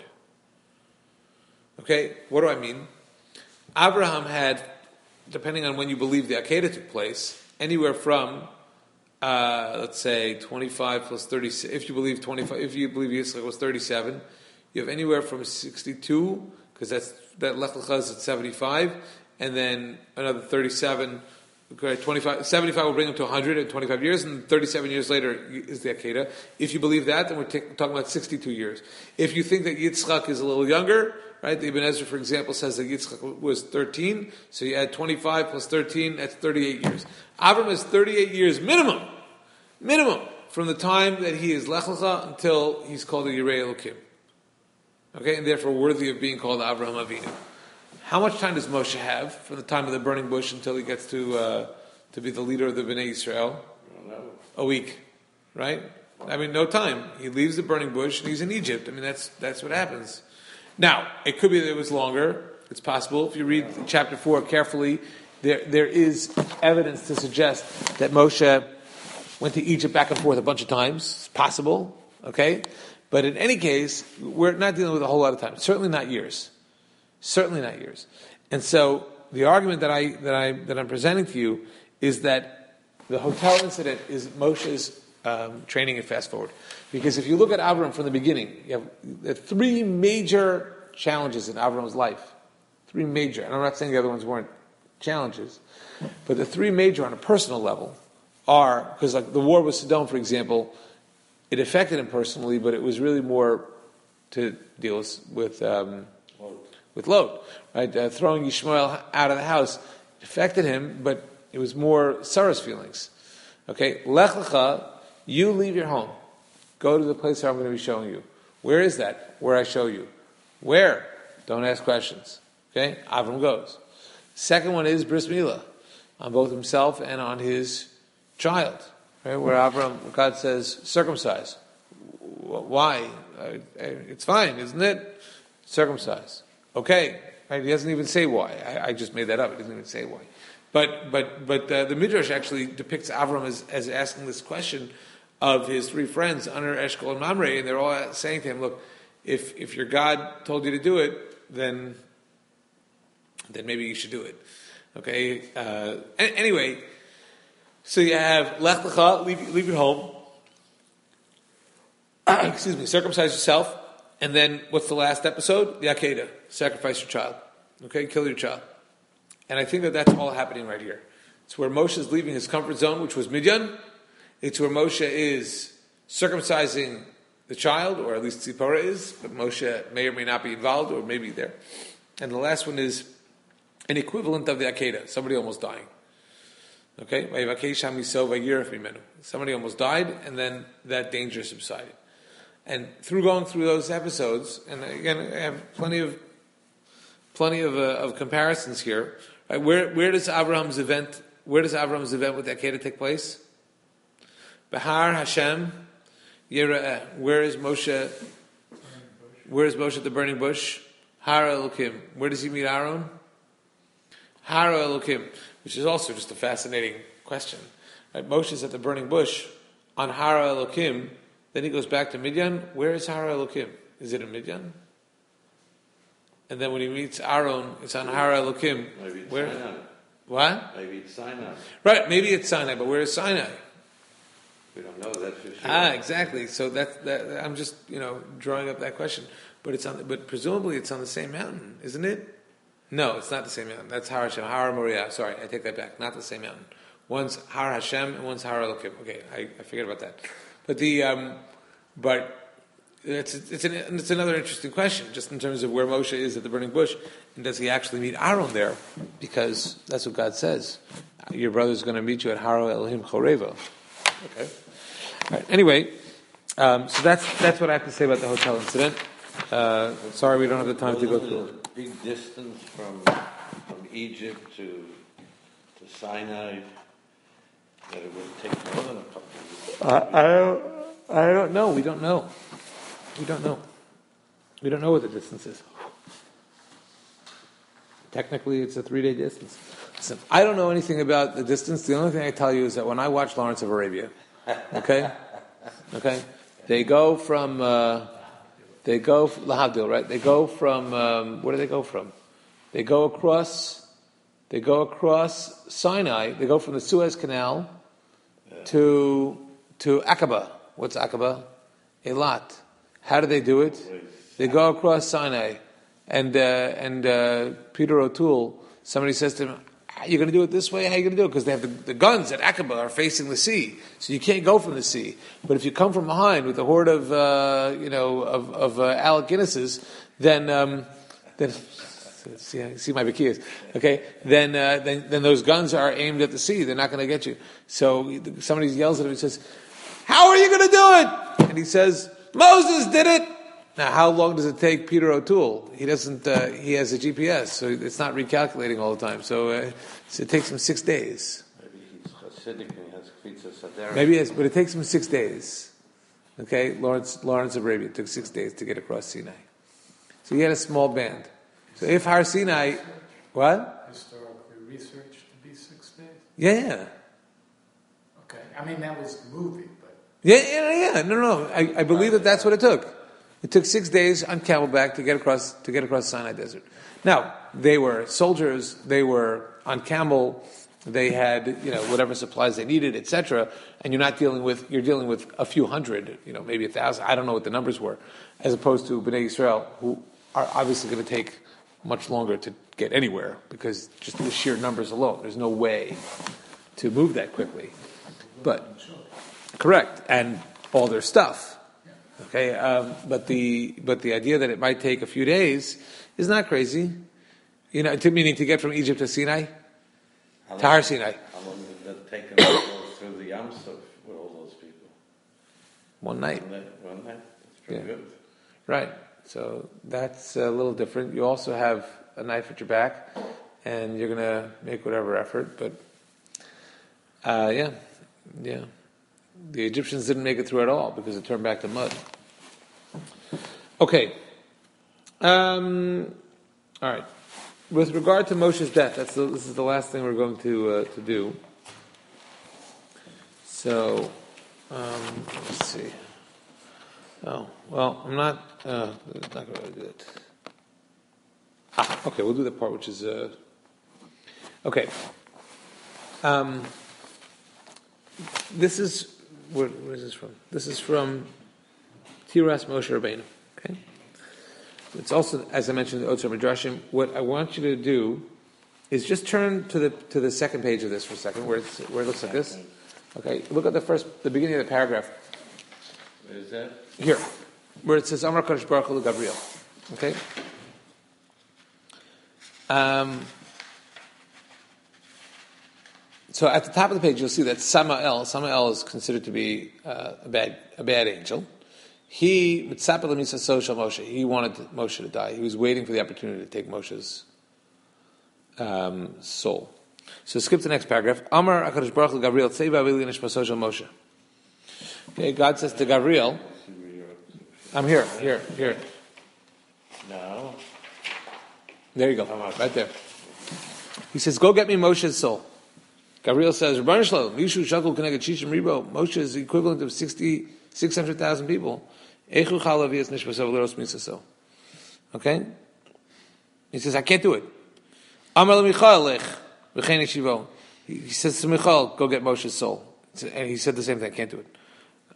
Okay, what do I mean? Abraham had, depending on when you believe the Akedah took place, anywhere from, let's say, 25 plus 36. If you believe Yitzchak was 37, you have anywhere from 62, because that Lech Lecha is at 75, and then another 37. Okay, 75 will bring him to 125 years, and 37 years later is the Akedah. If you believe that, then we're talking about 62 years. If you think that Yitzchak is a little younger, right? The Ibn Ezra, for example, says that Yitzchak was 13, so you add 25 plus 13, that's 38 years. Avram is 38 years minimum, from the time that he is Lech Lecha until he's called a Yirei Elokim. Okay, and therefore worthy of being called Avraham Avinu. How much time does Moshe have from the time of the burning bush until he gets to be the leader of the Bnei Yisrael? A week, right? No time. He leaves the burning bush and he's in Egypt. That's what happens. Now, it could be that it was longer. It's possible. If you read chapter 4 carefully, there is evidence to suggest that Moshe went to Egypt back and forth a bunch of times. It's possible, okay? But in any case, we're not dealing with a whole lot of time. Certainly not years. Certainly not years. And so the argument that I'm presenting to you is that the hotel incident is Moshe's training in fast forward. Because if you look at Abraham from the beginning, you have three major challenges in Abraham's life. Three major. And I'm not saying the other ones weren't challenges, but the three major on a personal level are, because like the war with Sodom, for example, it affected him personally, but it was really more to deal with Lot, right? Throwing Yishmael out of the house affected him, but it was more Sarah's feelings. Okay, Lech Lecha, you leave your home. Go to the place where I'm going to be showing you. Where is that? Where I show you. Where? Don't ask questions. Okay, Avram goes. Second one is Bris Milah, on both himself and on his child. Right? Where Avram, God says, circumcise. Why? It's fine, isn't it? Circumcise. Okay, right? He doesn't even say why. I just made that up. He doesn't even say why. But the Midrash actually depicts Avram as asking this question of his three friends, Aner, Eshkol, and Mamre, and they're all saying to him, look, if your God told you to do it, then maybe you should do it. Okay? Anyway, so you have Lech Lecha, leave your home. Circumcise yourself. And then, what's the last episode? The Akedah. Sacrifice your child. Okay? Kill your child. And I think that's all happening right here. It's where Moshe is leaving his comfort zone, which was Midian. It's where Moshe is circumcising the child, or at least Tzipora is, but Moshe may or may not be involved, or maybe there. And the last one is an equivalent of the Akedah. Somebody almost dying. Okay? Somebody almost died, and then that danger subsided. And through going through those episodes, and again, I have plenty of comparisons here. Right? Where does Abraham's event with the Akedah take place? Bahar Hashem Yera'eh. Where is Moshe? Where is Moshe at the burning bush? Hara Elokim. Where does he meet Aaron? Hara Elokim, which is also just a fascinating question. Right? Moshe's at the burning bush on Hara Elokim. Then he goes back to Midian. Where is Hara Elokim? Is it in Midian? And then when he meets Aaron, it's on Hara Elokim. Maybe it's where? Sinai. What? Maybe it's Sinai. Right, maybe it's Sinai, but where is Sinai? We don't know that for sure. Exactly. So that I'm just drawing up that question. But presumably it's on the same mountain, isn't it? No, it's not the same mountain. That's Har Hashem, Har Moriah. Sorry, I take that back. Not the same mountain. One's Har Hashem and one's Har Elokim. Okay, I forget about that. But it's another interesting question, just in terms of where Moshe is at the burning bush, and does he actually meet Aaron there? Because that's what God says. Your brother's going to meet you at Haro Elohim Chorevo. Okay. All right. Anyway, so that's what I have to say about the hotel incident. Sorry, we don't have the time to go through. A big distance from Egypt to Sinai that it would take more than a couple of years. I don't know. We don't know. We don't know what the distance is. Technically, it's a 3-day distance. Listen, I don't know anything about the distance. The only thing I tell you is that when I watch Lawrence of Arabia, okay, they go from Lahavdil, right? They go from where do they go from? They go across Sinai. They go from the Suez Canal to Aqaba. What's Aqaba? Eilat. How do they do it? They go across Sinai, and Peter O'Toole. Somebody says to him, "You're going to do it this way? How are you going to do it?" Because they have the guns at Aqaba are facing the sea, so you can't go from the sea. But if you come from behind with a horde of Alec Guinnesses, then see my Bakias, okay? Then those guns are aimed at the sea. They're not going to get you. So somebody yells at him and says, "How are you going to do it?" And he says, "Moses did it." Now, how long does it take Peter O'Toole? He doesn't. He has a GPS, so it's not recalculating all the time. So it takes him 6 days. Maybe he's Hasidic and he has Kvitza Sadera. Maybe yes, but it takes him 6 days. Okay, Lawrence of Arabia took 6 days to get across Sinai. So he had a small band. So if Har Sinai, what? Historically researched to be 6 days? Yeah. Okay. I mean, that was the movie, but... Yeah. No. I believe that's what it took. It took 6 days on camelback to get across Sinai Desert. Now, they were soldiers, they were on camel, they had, whatever supplies they needed, etc. And you're dealing with a few hundred, maybe 1,000, I don't know what the numbers were, as opposed to Bnei Yisrael, who are obviously going to take much longer to get anywhere, because just the sheer numbers alone, there's no way to move that quickly. But, correct, and all their stuff. Okay, but the idea that it might take a few days is not crazy. Meaning to get from Egypt to Sinai, to Har Sinai. How long did that take them to go through the Yam Suf with all those people? One night. One night. That's pretty good. Right. So that's a little different. You also have a knife at your back, and you're going to make whatever effort. But yeah. The Egyptians didn't make it through at all because it turned back to mud. Okay. All right. With regard to Moshe's death, this is the last thing we're going to do. So, let's see. Oh, well, I'm not going to do it. Okay, we'll do the part which is... okay. This is... Where is this from? This is from Tiras Moshe Rabbeinu. Okay, it's also, as I mentioned, the Otzar Midrashim. What I want you to do is just turn to the second page of this for a second, where it looks like this. Okay, look at the beginning of the paragraph. Where is that? Here, where it says Amar Kadosh Baruch Hu Gabriel. Okay. So at the top of the page, you'll see that Samael is considered to be a bad angel. He wanted Moshe to die. He was waiting for the opportunity to take Moshe's soul. So skip to the next paragraph. Amar HaKadosh Baruch Hu Gabriel Tzei ba'avili nishmaso shel Moshe. Okay, God says to Gabriel, I'm here. No. There you go, right there. He says, go get me Moshe's soul. Gabriel says, Moshe is the equivalent of 600,000 people. Okay? He says, I can't do it. He says to Michal, go get Moshe's soul. And he said the same thing, I can't do it.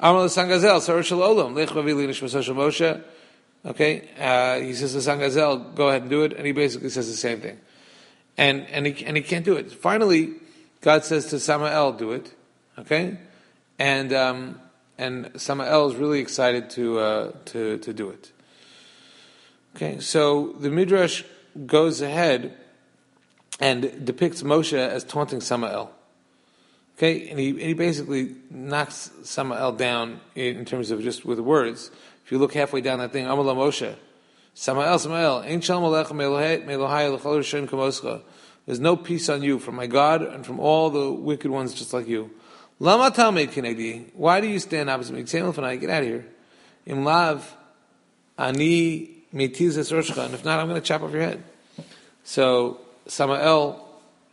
Okay? He says to Sangazel, go ahead and do it. And he basically says the same thing. And he can't do it. Finally, God says to Samael, do it. Okay? And and Samael is really excited to do it. Okay, so the Midrash goes ahead and depicts Moshe as taunting Samael. Okay, and he basically knocks Samael down in terms of just with words. If you look halfway down that thing, Amala Moshe, Samael, Ein Shalom Aleichem Elohai L'chol Rishon Kamoscha. There's no peace on you from my God and from all the wicked ones just like you. Lama Talmei Kinegdi, why do you stand opposite me? Get out of here. Im Lav Ani Meitiz Es Roshcha, and if not, I'm going to chop off your head. So Samael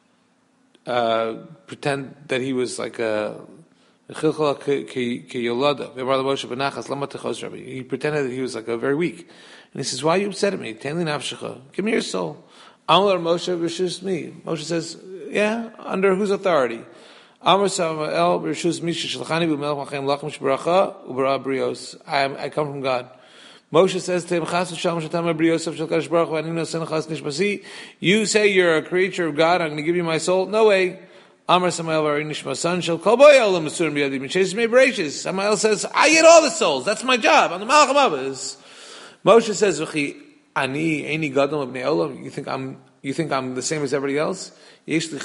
pretend that he was like a he pretended that he was like a very weak. And he says, why are you upset at me? Give me your soul. Moshe says, yeah, under whose authority? I come from God. Moshe says to him, you say you're a creature of God, I'm going to give you my soul? No way. Samael says, I get all the souls. That's my job. I'm the Malach HaMavos. Moshe says, you think I'm the same as everybody else? He says,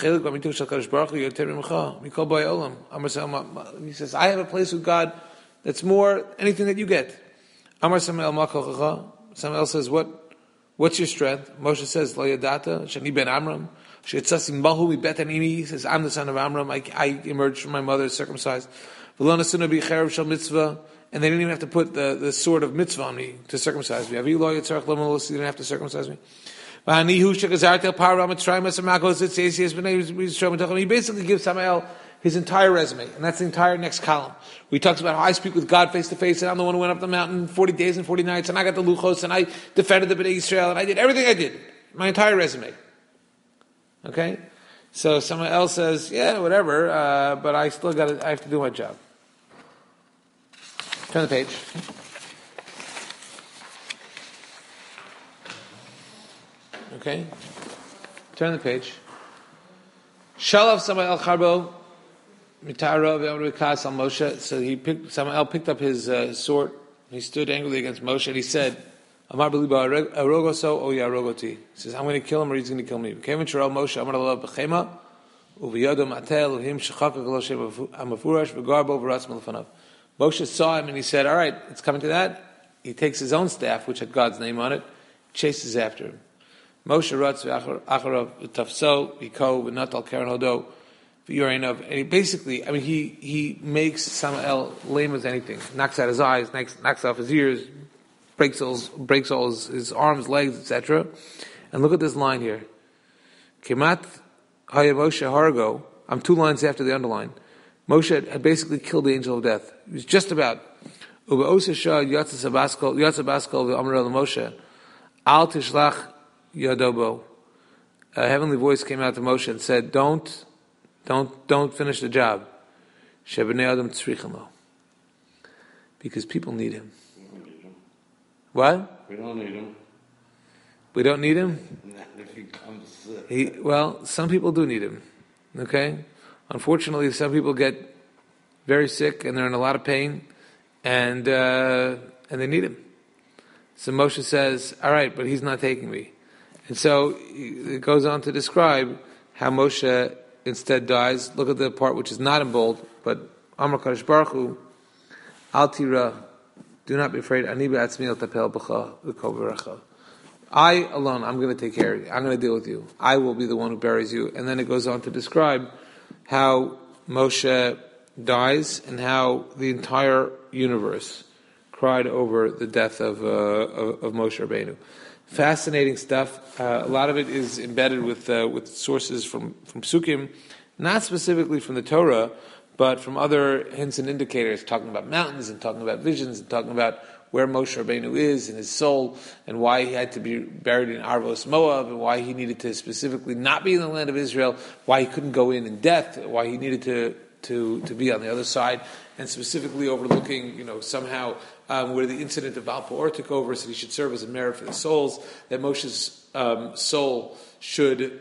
I have a place with God that's more anything that you get. Samael says, what's your strength? Moshe says, Lo yadata, shani ben Amram. He says, I'm the son of Amram. I emerged from my mother circumcised. And they didn't even have to put the sword of mitzvah on me to circumcise me. You didn't have to circumcise me. He basically gives Samael his entire resume, and that's the entire next column. He talks about how I speak with God face to face, and I'm the one who went up the mountain 40 days and 40 nights, and I got the luchos, and I defended the Bnei Israel, and I did everything I did. My entire resume. Okay? So Samael says, yeah, whatever, but I still I have to do my job. Turn the page. Okay? Turn the page. Shalav Samael Charbo Mitara Ve'amrikas al Moshe. So Samael picked up his sword. He stood angrily against Moshe and he said, Amar Beliba Arogoso O Yarogoti. He says, I'm going to kill him or he's going to kill me. Kevin Shirel Moshe Amar Allah Bechema Uviyado Matel Him Shechaka Galoshe Amafurash V'garbo V'ratz Melefanav. Moshe saw him and he said, all right, it's coming to that. He takes his own staff, which had God's name on it, chases after him. Moshe Ratz V'acharav V'tafso V'ko V'natal Karen Hodo V'yorainov. And he basically, he makes Samael lame as anything. Knocks out his eyes, knocks off his ears, breaks all his arms, legs, etc. And look at this line here. Kemat Haya Moshe Hargo. I'm 2 lines after the underline. Moshe had basically killed the angel of death. He was just about. Uba Osasha Yatsa Baskal V'Amar Moshe Al Tishlach Yadobo. A heavenly voice came out to Moshe and said, Don't finish the job. Shebnei Adam tzrichen lo. Because people need him. What? We don't need him. We don't need him? Not if he comes. Well, some people do need him. Okay? Unfortunately, some people get very sick and they're in a lot of pain and they need him. So Moshe says, all right, but he's not taking me. And so it goes on to describe how Moshe instead dies. Look at the part which is not in bold, but Amar Kadosh Baruch Hu, Al Tira, do not be afraid. Ani be'atzmi el tapel b'cha v'kol b'recha. I alone, I'm going to take care of you. I'm going to deal with you. I will be the one who buries you. And then it goes on to describe how Moshe dies and how the entire universe cried over the death of Moshe Rabbeinu. Fascinating stuff. A lot of it is embedded with sources from Psukim, not specifically from the Torah, but from other hints and indicators, talking about mountains and talking about visions and talking about where Moshe Rabbeinu is in his soul and why he had to be buried in Arvos Moab and why he needed to specifically not be in the land of Israel, why he couldn't go in death, why he needed to be on the other side, and specifically overlooking, somehow where the incident of Baal Peor took over, so he should serve as a mirror for the souls, that Moshe's soul should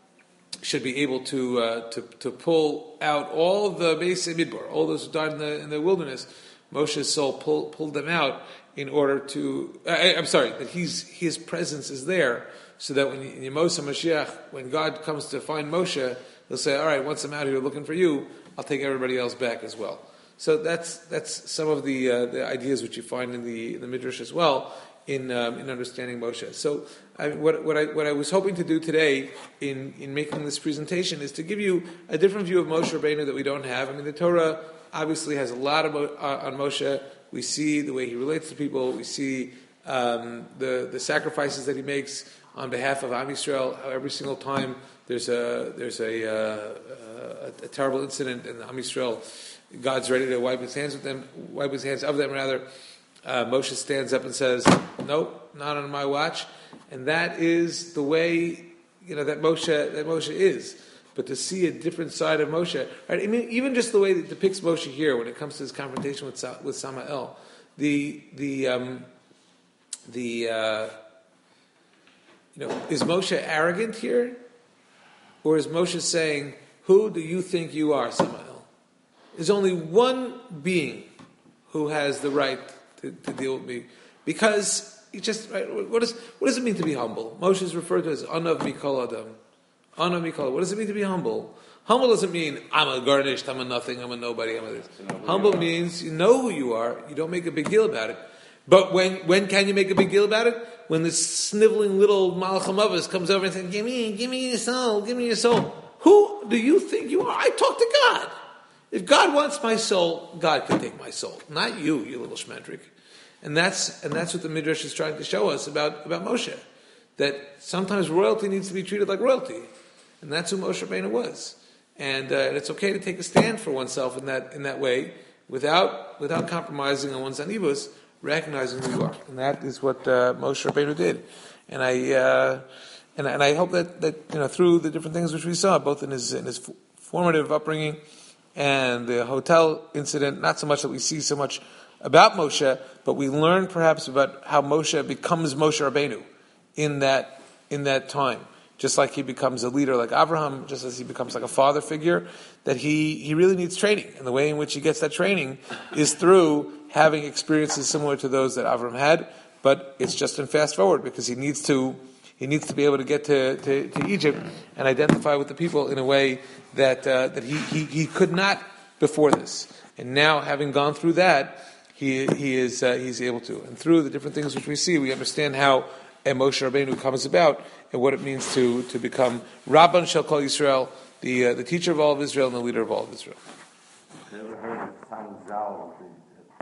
be able to pull out all the Beis Midbar, all those who died in the wilderness, Moshe's soul pulled them out in order to. That his presence is there, so that when in Yemos HaMashiach, when God comes to find Moshe, he'll say, "All right, once I'm out here looking for you, I'll take everybody else back as well." So that's some of the ideas which you find in the Midrash as well in understanding Moshe. So what I was hoping to do today in making this presentation is to give you a different view of Moshe Rabbeinu that we don't have. I mean, the Torah obviously has a lot on Moshe. We see the way he relates to people. We see the sacrifices that he makes on behalf of Am Yisrael. How every single time there's a terrible incident in Am Yisrael, God's ready to wipe his hands of them. Moshe stands up and says, "Nope, not on my watch," and that is the way that Moshe is. But to see a different side of Moshe, right? I mean, even just the way that it depicts Moshe here when it comes to his confrontation with Samael, is Moshe arrogant here, or is Moshe saying, "Who do you think you are, Samael?" There's only one being who has the right to deal with me, because he just right. What does it mean to be humble? Moshe is referred to as Anav Mikol Adam. Anav Mikol. What does it mean to be humble? Humble doesn't mean I'm a garnished, I'm a nothing, I'm a nobody, I'm a this. Humble means you know who you are. You don't make a big deal about it. But when can you make a big deal about it? When this sniveling little Malach HaMavos comes over and says, give me your soul, give me your soul. Who do you think you are? I talk to God. If God wants my soul, God can take my soul. Not you, you little shmendrik. And that's what the Midrash is trying to show us about Moshe. That sometimes royalty needs to be treated like royalty. And that's who Moshe Rabbeinu was. And it's okay to take a stand for oneself in that way, without compromising on one's anibus, recognizing who you are. And that is what Moshe Rabbeinu did. And I hope that through the different things which we saw, both in his formative upbringing and the hotel incident, not so much that we see so much about Moshe, but we learn perhaps about how Moshe becomes Moshe Rabbeinu in that time. Just like he becomes a leader like Abraham, just as he becomes like a father figure, that he really needs training. And the way in which he gets that training is through having experiences similar to those that Abraham had, but it's just in fast forward, because he needs to be able to get to Egypt and identify with the people in a way that he could not before this. And now, having gone through that, he's able to. And through the different things which we see, we understand how Moshe Rabbeinu comes about and what it means to become Rabban Shel Kol Yisrael, the teacher of all of Israel and the leader of all of Israel. Never heard of Sam Zal,